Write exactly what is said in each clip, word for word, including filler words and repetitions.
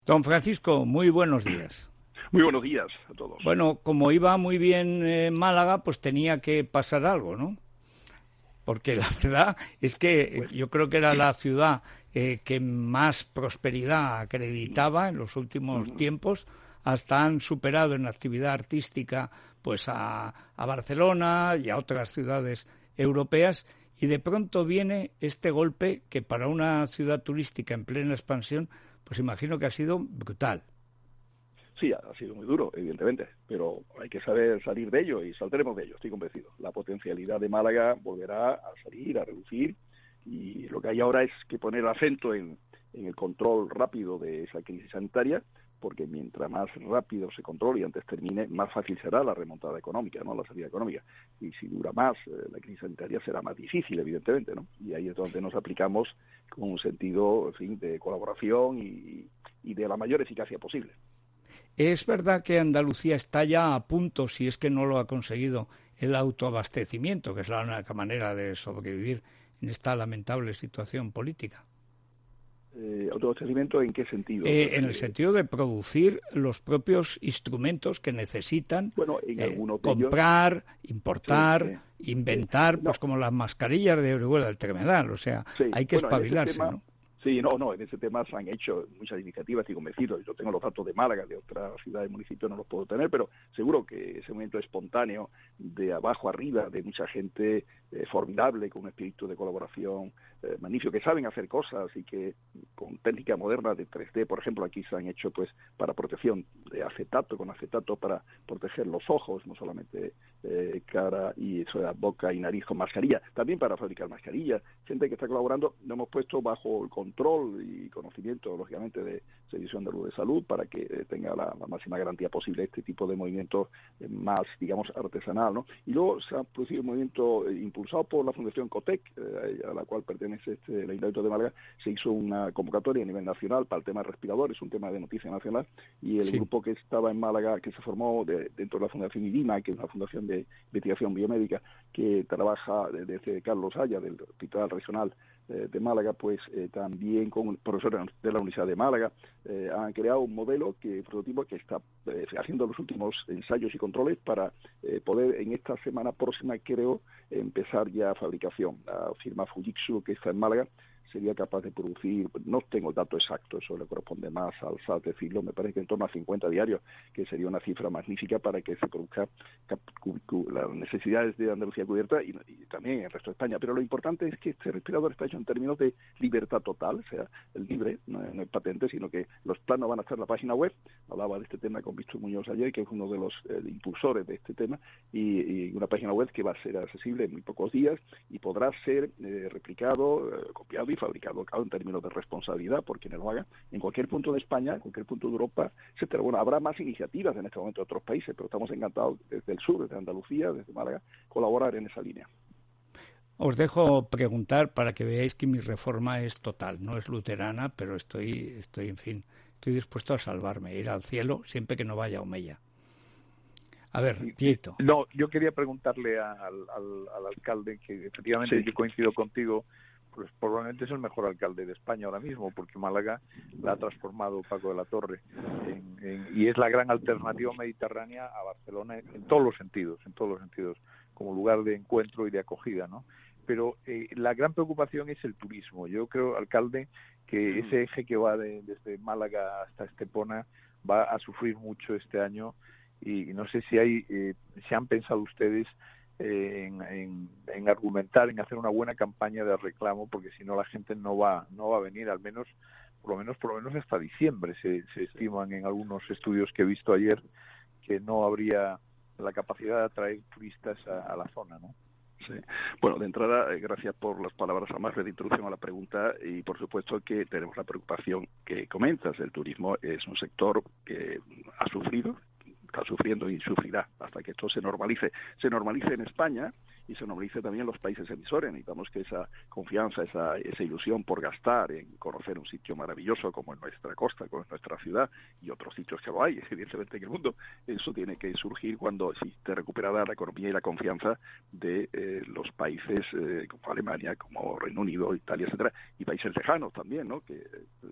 Don Francisco, muy buenos días. Muy buenos días a todos. Bueno, como iba muy bien eh, Málaga, pues tenía que pasar algo, ¿no? Porque la verdad es que Pues, yo creo que era la ciudad eh, que más prosperidad acreditaba en los últimos uh, tiempos. Hasta han superado en actividad artística pues a, a Barcelona y a otras ciudades europeas. Y de pronto viene este golpe que para una ciudad turística en plena expansión, pues imagino que ha sido brutal. Sí, ha sido muy duro, evidentemente, pero hay que saber salir de ello y saldremos de ello, estoy convencido. La potencialidad de Málaga volverá a salir, a reducir, y lo que hay ahora es que poner acento en, en el control rápido de esa crisis sanitaria, porque mientras más rápido se controle y antes termine, más fácil será la remontada económica, no la salida económica. Y si dura más, eh, la crisis sanitaria será más difícil, evidentemente, ¿no? Y ahí es donde nos aplicamos con un sentido, en fin, de colaboración y, y de la mayor eficacia posible. Es verdad que Andalucía está ya a punto, si es que no lo ha conseguido, el autoabastecimiento, que es la única manera de sobrevivir en esta lamentable situación política. Eh, ¿Autoabastecimiento en qué sentido? Eh, en el sentido de producir los propios instrumentos que necesitan bueno, en eh, algunos de comprar, ellos, importar, sí, sí, inventar, sí. No, pues como las mascarillas de Orihuela del Termenal. O sea, sí. hay que Bueno, en ese espabilarse, tema, ¿no? sí, no, no, en ese tema se han hecho muchas iniciativas, estoy convencido. Yo tengo los datos de Málaga, de otras ciudades y municipios no los puedo tener, pero seguro que ese movimiento espontáneo, de abajo arriba, de mucha gente eh, formidable, con un espíritu de colaboración eh, magnífico, que saben hacer cosas y que con técnica moderna de tres D, por ejemplo, aquí se han hecho pues para protección de acetato, con acetato para proteger los ojos, no solamente eh, cara y eso, boca y nariz con mascarilla, también para fabricar mascarillas, gente que está colaborando. Lo hemos puesto bajo el control y conocimiento, lógicamente, de Servicio Andaluz de Salud para que eh, tenga la, la máxima garantía posible este tipo de movimientos eh, más, digamos, artesanal, ¿no? Y luego se ha producido un movimiento eh, impulsado por la Fundación Cotec, eh, a la cual pertenece este, el Ayuntamiento de Málaga. Se hizo una convocatoria a nivel nacional para el tema respiradores, un tema de noticia nacional, y el Sí. grupo que estaba en Málaga, que se formó de, dentro de la Fundación IDIMA, que es una fundación de investigación biomédica, que trabaja desde Carlos Haya, del Hospital Regional de Málaga, pues eh, también con profesores de la Universidad de Málaga, eh, han creado un modelo, que prototipo, que está eh, haciendo los últimos ensayos y controles para eh, poder en esta semana próxima, creo, empezar ya fabricación. La firma Fujitsu, que está en Málaga, sería capaz de producir, no tengo el dato exacto, eso le corresponde más al S A T decirlo, me parece que en torno a cincuenta diarios, que sería una cifra magnífica para que se produzca las necesidades de Andalucía cubierta y, y también en el resto de España. Pero lo importante es que este respirador está hecho en términos de libertad total, o sea, el libre, no es, no es patente, sino que los planos van a estar en la página web. Hablaba de este tema con Víctor Muñoz ayer, que es uno de los eh, impulsores de este tema, y, y una página web que va a ser accesible en muy pocos días y podrá ser eh, replicado, eh, copiado y fabricado, claro, en términos de responsabilidad por quienes lo hagan en cualquier punto de España, en cualquier punto de Europa, etcétera. Bueno, habrá más iniciativas en este momento de otros países, pero estamos encantados desde el sur, desde Andalucía, desde Málaga, colaborar en esa línea. Os dejo preguntar para que veáis que mi reforma es total, no es luterana, pero estoy, estoy, en fin, estoy dispuesto a salvarme, ir al cielo siempre que no vaya a Omeya. A ver, Pietro. No, yo quería preguntarle al, al, al alcalde, que efectivamente sí. Yo coincido contigo, pues probablemente es el mejor alcalde de España ahora mismo, porque Málaga la ha transformado Paco de la Torre en, en, y es la gran alternativa mediterránea a Barcelona en, en todos los sentidos, en todos los sentidos, como lugar de encuentro y de acogida, ¿no? Pero eh, la gran preocupación es el turismo. Yo creo, alcalde, que ese eje que va de, desde Málaga hasta Estepona va a sufrir mucho este año, y, y no sé si hay, eh, si han pensado ustedes En, en, en argumentar, en hacer una buena campaña de reclamo, porque si no la gente no va no va a venir, al menos por lo menos por lo menos hasta diciembre. Se, se estiman en algunos estudios que he visto ayer que no habría la capacidad de atraer turistas a, a la zona, ¿no? Sí. Bueno, de entrada, eh, gracias por las palabras amables de introducción a la pregunta, y por supuesto que tenemos la preocupación que comentas. El turismo es un sector que ha sufrido, está sufriendo y sufrirá hasta que esto se normalice. Se normalice en España y se normalice también en los países emisores. Necesitamos que esa confianza, esa, esa ilusión por gastar en conocer un sitio maravilloso como es nuestra costa, como es nuestra ciudad y otros sitios que lo hay, evidentemente, en el mundo, eso tiene que surgir cuando existe recuperada la economía y la confianza de eh, los países eh, como Alemania, como Reino Unido, Italia, etcétera, y países lejanos también, ¿no? Que eh,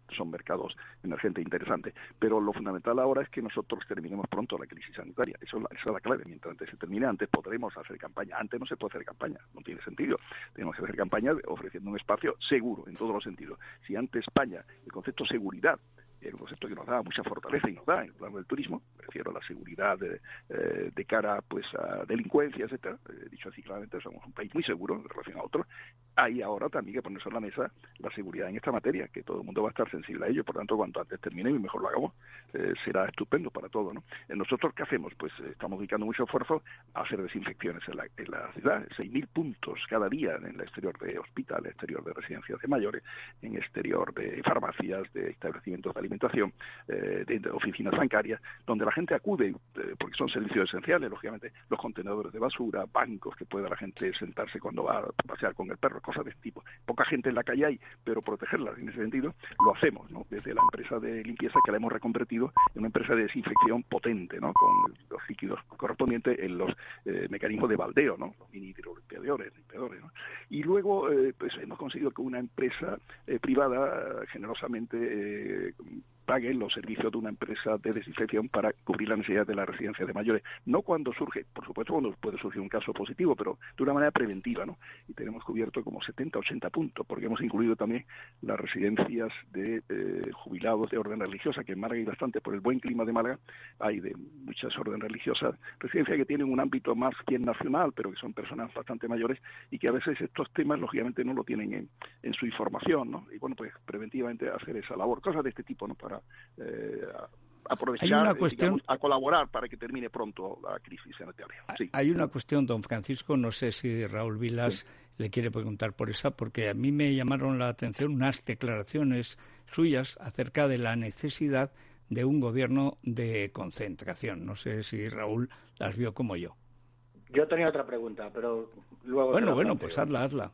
son mercados emergentes interesantes. Pero lo fundamental ahora es que nosotros terminemos pronto la crisis sanitaria. Eso es la, esa es la clave. Mientras antes se termine, antes podremos hacer campaña. Antes no se puede hacer campaña, no tiene sentido. Tenemos que hacer campaña ofreciendo un espacio seguro en todos los sentidos. Si antes España, el concepto seguridad, el concepto que nos da mucha fortaleza y nos da en el plano del turismo, me refiero a la seguridad de, eh, de cara pues a delincuencia, etcétera, eh, dicho así claramente, somos un país muy seguro en relación a otros. Hay ahora también que poner sobre la mesa la seguridad en esta materia, que todo el mundo va a estar sensible a ello, por tanto, cuanto antes termine y mejor lo hagamos, eh, será estupendo para todos, ¿no? ¿Nosotros qué hacemos? Pues eh, estamos dedicando mucho esfuerzo a hacer desinfecciones en la, en la ciudad, seis mil puntos cada día en el exterior de hospitales, exterior de residencias de mayores, en exterior de farmacias, de establecimientos de alimentación, eh, de, de oficinas bancarias, donde la gente acude, eh, porque son servicios esenciales, lógicamente, los contenedores de basura, bancos que pueda la gente sentarse cuando va a pasear con el perro, cosas de este tipo. Poca gente en la calle hay, pero protegerlas en ese sentido lo hacemos, ¿no? Desde la empresa de limpieza que la hemos reconvertido en una empresa de desinfección potente, ¿no? Con los líquidos correspondientes en los eh, mecanismos de baldeo, ¿no? Los mini hidrolimpiadores, limpiadores, ¿no? Y luego eh, pues hemos conseguido que una empresa eh, privada eh, generosamente eh, paguen los servicios de una empresa de desinfección para cubrir la necesidad de las residencias de mayores. No cuando surge, por supuesto cuando puede surgir un caso positivo, pero de una manera preventiva, ¿no? Y tenemos cubierto como setenta, ochenta puntos, porque hemos incluido también las residencias de eh, jubilados de orden religiosa, que en Málaga hay bastante, por el buen clima de Málaga, hay de muchas órdenes religiosas, residencias que tienen un ámbito más bien nacional, pero que son personas bastante mayores y que a veces estos temas, lógicamente, no lo tienen en, en su información, ¿no? Y bueno, pues preventivamente hacer esa labor, cosas de este tipo, ¿no? Para Eh, aprovechar, hay una cuestión, digamos, a colaborar para que termine pronto la crisis sanitaria. Sí. Hay una cuestión, don Francisco, no sé si Raúl Vilas sí. le quiere preguntar por esa, porque a mí me llamaron la atención unas declaraciones suyas acerca de la necesidad de un gobierno de concentración. No sé si Raúl las vio como yo. Yo tenía otra pregunta, pero luego... Bueno, bueno, pues hazla, hazla.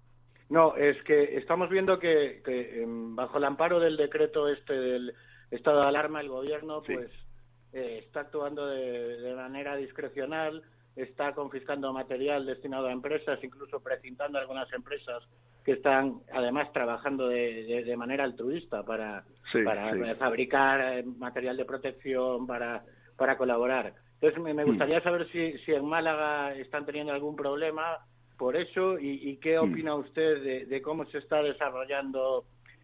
No, es que estamos viendo que, que bajo el amparo del decreto este del estado de alarma, el gobierno pues sí. eh, está actuando de, de manera discrecional, está confiscando material destinado a empresas, incluso precintando algunas empresas que están además trabajando de, de, de manera altruista para, sí, para sí. fabricar material de protección, para, para colaborar. Entonces me, me gustaría saber si, si en Málaga están teniendo algún problema por eso, y, y qué opina usted de, de cómo se está desarrollando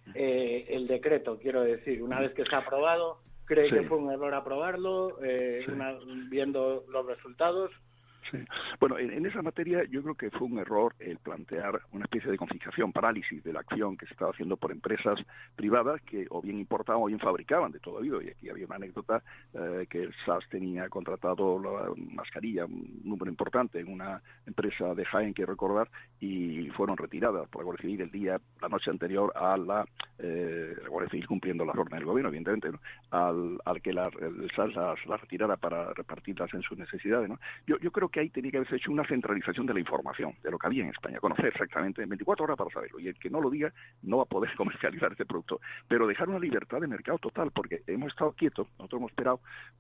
eh, el decreto, quiero decir, una vez que se ha aprobado, ¿cree sí. que fue un error aprobarlo, eh, sí. una, viendo los resultados? Sí. Bueno, en, en esa materia yo creo que fue un error el plantear una especie de confiscación, parálisis de la acción que se estaba haciendo por empresas privadas que o bien importaban o bien fabricaban de todo oído. Y aquí había una anécdota eh, que el S A S tenía contratado la mascarilla, un número importante, en una empresa de Jaén, que recordar, y fueron retiradas por la Guardia Civil el día, la noche anterior a la, eh, la Guardia Civil, cumpliendo las órdenes del gobierno, evidentemente, ¿no? al, al que la, el S A S las, las retirara para repartirlas en sus necesidades, ¿no? Yo, yo creo que ahí tenía que haberse hecho una centralización de la información, de lo que había en España, conocer exactamente en veinticuatro horas para saberlo, y el que no lo diga no va a poder comercializar este producto, pero dejar una libertad de mercado total, porque hemos estado quietos, nosotros hemos esperado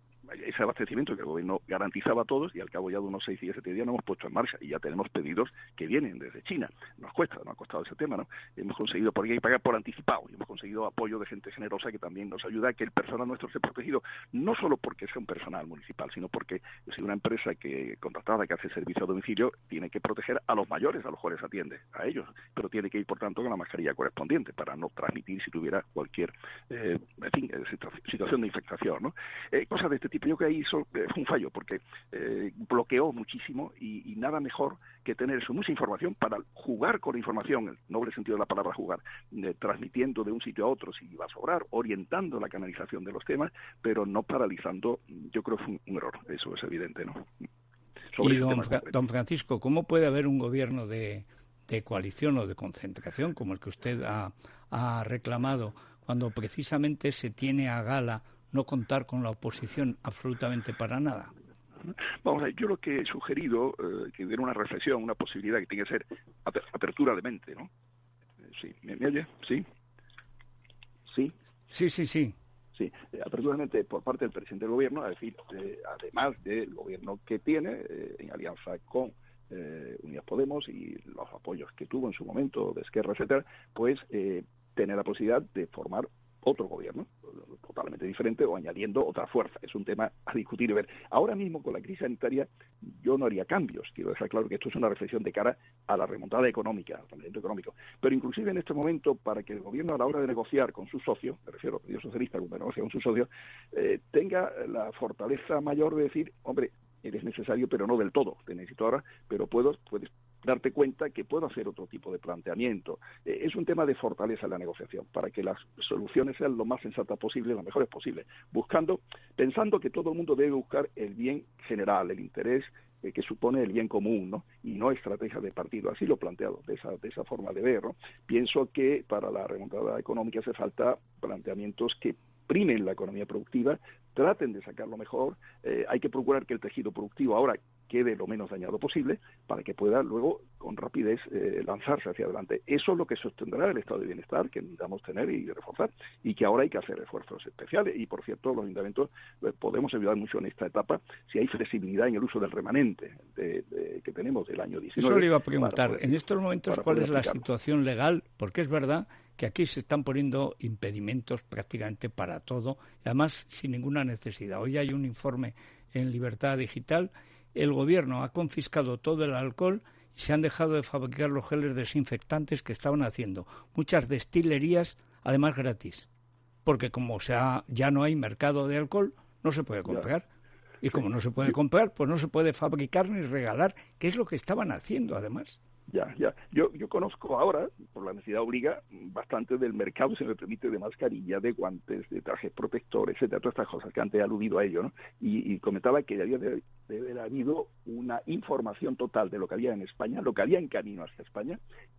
ese abastecimiento que el gobierno garantizaba a todos, y al cabo ya de unos seis días, siete días, no hemos puesto en marcha, y ya tenemos pedidos que vienen desde China. Nos cuesta, nos ha costado ese tema, ¿no? Hemos conseguido, porque hay que pagar por anticipado, y hemos conseguido apoyo de gente generosa que también nos ayuda a que el personal nuestro esté protegido, no solo porque sea un personal municipal, sino porque si una empresa que contratada que hace servicio a domicilio tiene que proteger a los mayores, a los cuales atiende, a ellos, pero tiene que ir, por tanto, con la mascarilla correspondiente para no transmitir si tuviera cualquier eh, en fin, situación de infectación, ¿no? Eh, cosas de este tipo. Yo creo que ahí hizo, eh, fue un fallo, porque eh, bloqueó muchísimo, y, y nada mejor que tener eso, mucha información para jugar con la información, el noble sentido de la palabra jugar, eh, transmitiendo de un sitio a otro si va a sobrar, orientando la canalización de los temas, pero no paralizando. Yo creo que fue un, un error, eso es evidente, ¿no? Sobre y don, Fra don Francisco, ¿cómo puede haber un gobierno de, de coalición o de concentración como el que usted ha, ha reclamado, cuando precisamente se tiene a gala no contar con la oposición absolutamente para nada? Vamos a ver, yo lo que he sugerido, eh, que diera una reflexión, una posibilidad que tiene que ser apertura de mente, ¿no? Eh, sí, ¿me, me oye? ¿Sí? ¿Sí? Sí, sí, sí. Sí, eh, apertura de mente por parte del presidente del gobierno, es decir, eh, además del gobierno que tiene, eh, en alianza con eh, Unidas Podemos y los apoyos que tuvo en su momento de Esquerra, etcétera, pues eh, tener la posibilidad de formar otro gobierno, totalmente diferente, o añadiendo otra fuerza. Es un tema a discutir y ver. Ahora mismo, con la crisis sanitaria, yo no haría cambios. Quiero dejar claro que esto es una reflexión de cara a la remontada económica, al rendimiento económico. Pero inclusive en este momento, para que el gobierno, a la hora de negociar con sus socios, me refiero al Partido Socialista, cuando negocia con sus socios, eh, tenga la fortaleza mayor de decir, hombre, eres necesario, pero no del todo. Te necesito ahora, pero puedo, puedes darte cuenta que puedo hacer otro tipo de planteamiento. Eh, es un tema de fortaleza en la negociación, para que las soluciones sean lo más sensatas posible, lo mejores posible, buscando, pensando que todo el mundo debe buscar el bien general, el interés eh, que supone el bien común, ¿no? Y no estrategias de partido. Así lo he planteado, de esa, de esa forma de ver, ¿no? Pienso que para la remontada económica hace falta planteamientos que primen la economía productiva, traten de sacar lo mejor, eh, hay que procurar que el tejido productivo ahora quede lo menos dañado posible para que pueda luego con rapidez eh, lanzarse hacia adelante. Eso es lo que sostendrá el estado de bienestar que necesitamos tener y reforzar, y que ahora hay que hacer esfuerzos especiales. Y por cierto, los ayuntamientos eh, podemos ayudar mucho en esta etapa si hay flexibilidad en el uso del remanente de, de, que tenemos del año diecinueve. Eso le iba a preguntar, poder, en estos momentos, ¿cuál es la aplicarlo. situación legal? Porque es verdad que aquí se están poniendo impedimentos prácticamente para todo, y además sin ninguna necesidad. Hoy hay un informe en Libertad Digital. El gobierno ha confiscado todo el alcohol y se han dejado de fabricar los geles desinfectantes que estaban haciendo muchas destilerías, además gratis, porque como sea, ya no hay mercado de alcohol, no se puede comprar. Y como no se puede comprar, pues no se puede fabricar ni regalar, que es lo que estaban haciendo además. Ya, ya. Yo, yo conozco ahora, por la necesidad obliga, bastante del mercado, se me permite, de mascarilla, de guantes, de trajes protectores, etcétera, todas estas cosas que antes he aludido a ello, ¿no? Y, y comentaba que había de, de haber habido una información total de lo que había en España, lo que había en camino hacia España,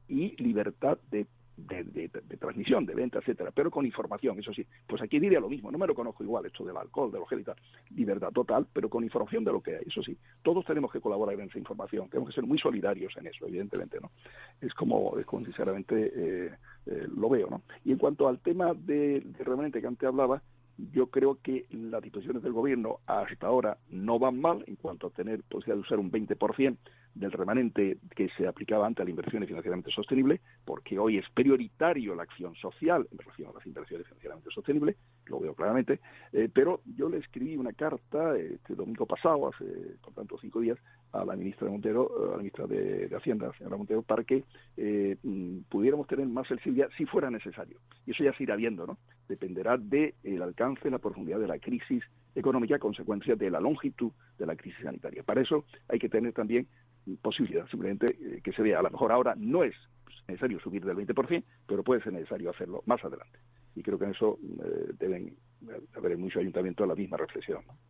y libertad de De, de, de transmisión, de venta, etcétera, pero con información, eso sí. Pues aquí diría lo mismo, no me lo conozco igual, esto del alcohol, de los gel y tal, libertad total, pero con información de lo que hay, eso sí. Todos tenemos que colaborar en esa información, tenemos que ser muy solidarios en eso, evidentemente, ¿no? Es como, es como sinceramente eh, eh, lo veo, ¿no? Y en cuanto al tema de, de remanente que antes hablaba, yo creo que las disposiciones del gobierno hasta ahora no van mal en cuanto a tener posibilidad de usar un veinte por ciento del remanente que se aplicaba antes a la inversión financieramente sostenible, porque hoy es prioritario la acción social en relación a las inversiones financieramente sostenibles, lo veo claramente, eh, pero yo le escribí una carta este domingo pasado, hace por tanto cinco días, a la ministra de Montero, a la ministra de, de Hacienda, señora Montero, para que eh, pudiéramos tener más flexibilidad si fuera necesario. Y eso ya se irá viendo, ¿no? Dependerá del alcance, la profundidad de la crisis económica a consecuencia de la longitud de la crisis sanitaria. Para eso hay que tener también posibilidad, simplemente eh, que se vea. A lo mejor ahora no es necesario subir del veinte por ciento, pero puede ser necesario hacerlo más adelante. Y creo que en eso eh, deben haber en muchos ayuntamientos la misma reflexión, ¿no?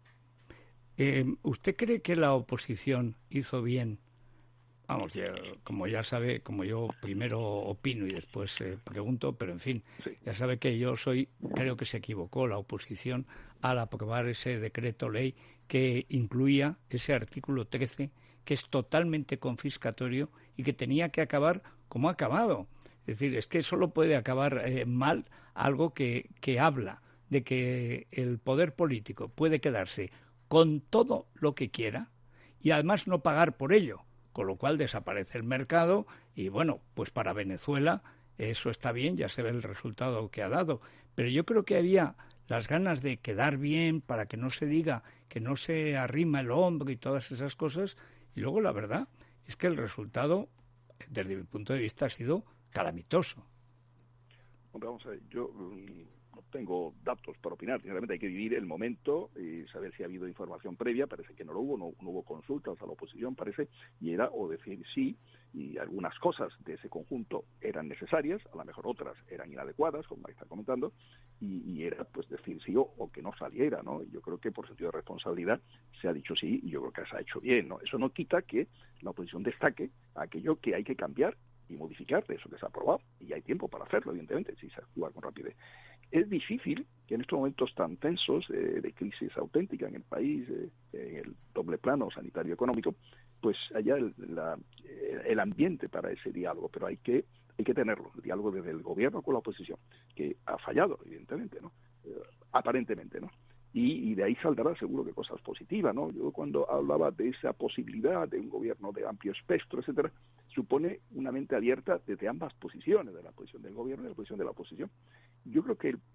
Eh, ¿Usted cree que la oposición hizo bien? Vamos, ya, como ya sabe, como yo primero opino y después eh, pregunto, pero en fin, sí. Ya sabe que yo soy, creo que se equivocó la oposición al aprobar ese decreto ley que incluía ese artículo trece, que es totalmente confiscatorio y que tenía que acabar como ha acabado. Es decir, es que solo puede acabar eh, mal algo que, que habla de que el poder político puede quedarse con todo lo que quiera y además no pagar por ello, con lo cual desaparece el mercado y bueno, pues para Venezuela eso está bien, ya se ve el resultado que ha dado, pero yo creo que había las ganas de quedar bien para que no se diga que no se arrima el hombro y todas esas cosas, y luego la verdad es que el resultado, desde mi punto de vista, ha sido calamitoso. Hombre, vamos a ver, yo no tengo datos para opinar, sinceramente hay que vivir el momento y saber si ha habido información previa, parece que no lo hubo, no, no hubo consultas a la oposición, parece, y era o decir sí, y algunas cosas de ese conjunto eran necesarias, a lo mejor otras eran inadecuadas, como está comentando, y, y era pues decir sí o, o que no saliera, ¿no? Yo creo que por sentido de responsabilidad se ha dicho sí, y yo creo que se ha hecho bien, ¿no? Eso no quita que la oposición destaque aquello que hay que cambiar y modificar de eso que se ha aprobado, y hay tiempo para hacerlo, evidentemente, si se actúa con rapidez. Es difícil que en estos momentos tan tensos eh, de crisis auténtica en el país, eh, en el doble plano sanitario-económico, pues haya el, la, el ambiente para ese diálogo, pero hay que hay que tenerlo, el diálogo desde el gobierno con la oposición, que ha fallado, evidentemente, ¿no? Eh, aparentemente, ¿no? Y, y de ahí saldrá seguro que cosas positivas, ¿no? Yo cuando hablaba de esa posibilidad de un gobierno de amplio espectro, etcétera, supone una mente abierta desde ambas posiciones, de la posición del gobierno y de la posición de la oposición. Yo creo que el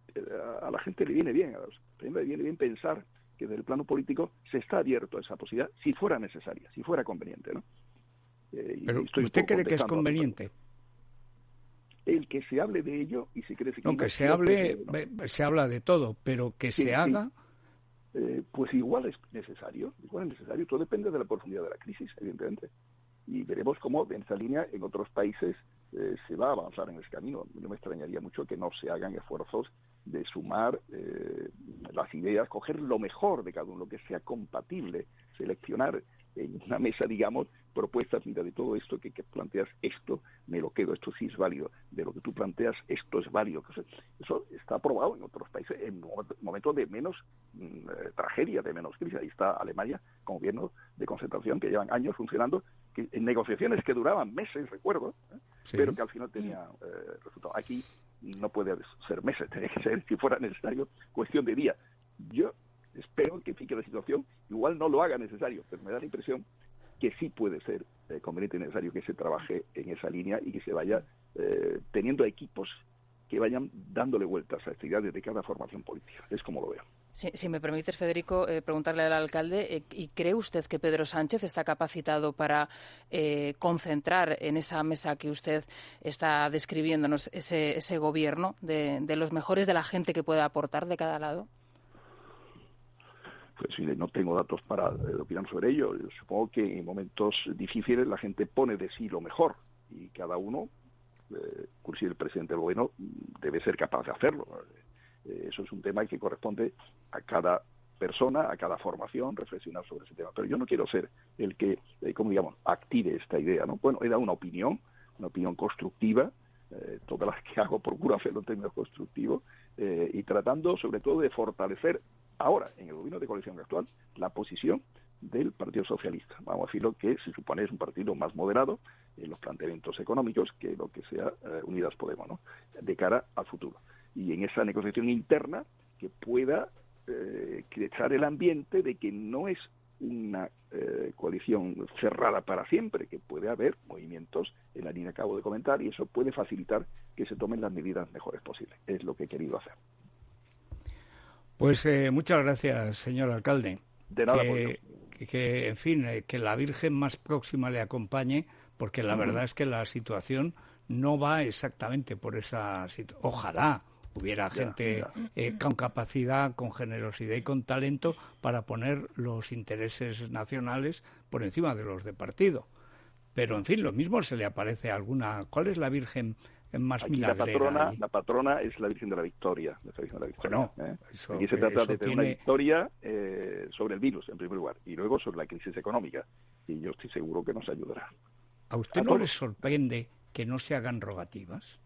a la gente le viene bien, a la gente le viene bien pensar que desde el plano político se está abierto a esa posibilidad si fuera necesaria, si fuera conveniente, ¿no? Eh, Pero ¿usted cree que es conveniente? El que se hable de ello y si cree que... No, que se hable, no. se habla de todo, pero que sí, se haga... Sí. Eh, pues igual es necesario, igual es necesario, todo depende de la profundidad de la crisis, evidentemente. Y veremos cómo en esa línea en otros países eh, se va a avanzar en ese camino. No me extrañaría mucho que no se hagan esfuerzos de sumar eh, las ideas, coger lo mejor de cada uno, lo que sea compatible, seleccionar en una mesa, digamos, propuestas, mira, de todo esto que, que planteas, esto me lo quedo, esto sí es válido, de lo que tú planteas, esto es válido. Eso está aprobado en otros países en momentos de menos eh, tragedia, de menos crisis. Ahí está Alemania con gobierno de concentración que llevan años funcionando, que, en negociaciones que duraban meses, recuerdo, ¿eh? Sí. Pero que al final tenía eh, resultado. Aquí no puede ser meses, tiene que ser, si fuera necesario, cuestión de días. Yo espero que fique la situación, igual no lo haga necesario, pero me da la impresión que sí puede ser eh, conveniente y necesario que se trabaje en esa línea y que se vaya eh, teniendo equipos que vayan dándole vueltas a esta idea de cada formación política. Es como lo veo. Sí, si me permites, Federico, eh, preguntarle al alcalde, eh, ¿y cree usted que Pedro Sánchez está capacitado para eh, concentrar en esa mesa que usted está describiéndonos ese, ese gobierno de, de los mejores de la gente que pueda aportar de cada lado? Pues sí, no tengo datos para eh, opinar sobre ello. Yo supongo que en momentos difíciles la gente pone de sí lo mejor y cada uno, eh, inclusive el presidente del gobierno, debe ser capaz de hacerlo. Eh, eso es un tema que corresponde a cada persona, a cada formación, reflexionar sobre ese tema. Pero yo no quiero ser el que, eh, como digamos, active esta idea, ¿no? Bueno, he dado una opinión, una opinión constructiva, eh, todas las que hago procuro hacerlo en términos constructivos, eh, y tratando sobre todo de fortalecer ahora, en el gobierno de coalición actual, la posición del Partido Socialista. Vamos a decirlo que se supone es un partido más moderado en los planteamientos económicos que lo que sea eh, Unidas Podemos, ¿no? De cara al futuro. Y en esa negociación interna que pueda eh, crear el ambiente de que no es una eh, coalición cerrada para siempre, que puede haber movimientos en la línea que acabo de comentar y eso puede facilitar que se tomen las medidas mejores posibles. Es lo que he querido hacer. Pues eh, muchas gracias, señor alcalde. De nada, que, que, que, en fin, eh, que la Virgen más próxima le acompañe, porque la uh-huh. verdad es que la situación no va exactamente por esa situación. Ojalá hubiera ya, gente ya. Eh, con capacidad, con generosidad y con talento para poner los intereses nacionales por encima de los de partido. Pero, en fin, lo mismo se le aparece a alguna... ¿Cuál es la Virgen más Aquí milagrera? La patrona, la patrona es la Virgen de la Victoria. La Virgen de la Victoria bueno, ¿eh? eso, Aquí se trata de tener tiene... una victoria eh, sobre el virus, en primer lugar, y luego sobre la crisis económica. Y yo estoy seguro que nos ayudará. ¿A usted a no todos. le sorprende que no se hagan rogativas?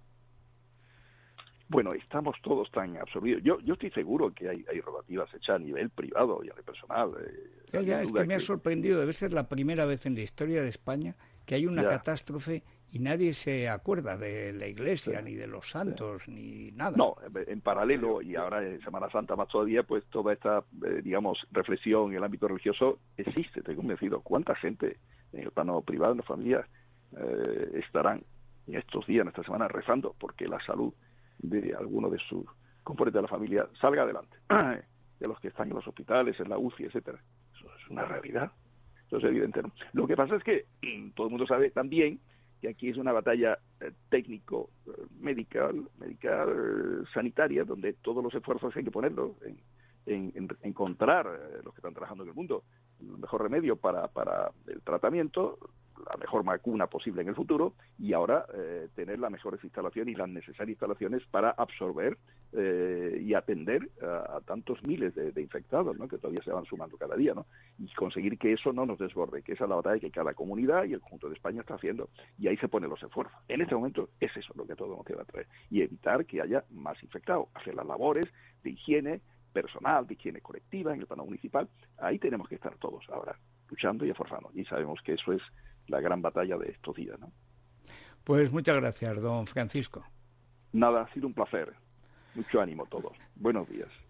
Bueno, estamos todos tan absorbidos. Yo yo estoy seguro que hay, hay rogativas hechas a nivel privado y a nivel personal. Eh, ya, ya, es que me que... ha sorprendido. Debe ser la primera vez en la historia de España que hay una ya. catástrofe y nadie se acuerda de la Iglesia, sí. ni de los santos, sí. ni nada. No, en paralelo, y ahora en Semana Santa más todavía, pues toda esta, eh, digamos, reflexión en el ámbito religioso existe, estoy convencido. ¿Cuánta gente en el plano privado, en la familia, eh, estarán en estos días, en esta semana, rezando porque la salud de alguno de sus componentes de la familia salga adelante, de los que están en los hospitales, en la U C I, etcétera? Eso es una realidad, eso es evidente, ¿no? Lo que pasa es que todo el mundo sabe también que aquí es una batalla eh, técnico, eh, medical, medical, eh, sanitaria, donde todos los esfuerzos hay que ponerlos en, en, en encontrar eh, los que están trabajando en el mundo el mejor remedio para, para el tratamiento, la mejor vacuna posible en el futuro y ahora eh, tener las mejores instalaciones y las necesarias instalaciones para absorber eh, y atender a, a tantos miles de, de infectados, ¿no? Que todavía se van sumando cada día, ¿no? Y conseguir que eso no nos desborde, que esa es la batalla que cada comunidad y el conjunto de España está haciendo y ahí se ponen los esfuerzos. En este momento es eso lo que todo nos queda traer y evitar que haya más infectados, hacer las labores de higiene personal, de higiene colectiva en el plano municipal. Ahí tenemos que estar todos ahora luchando y esforzando y sabemos que eso es la gran batalla de estos días, ¿no? Pues muchas gracias, don Francisco. Nada, ha sido un placer. Mucho ánimo a todos. Buenos días.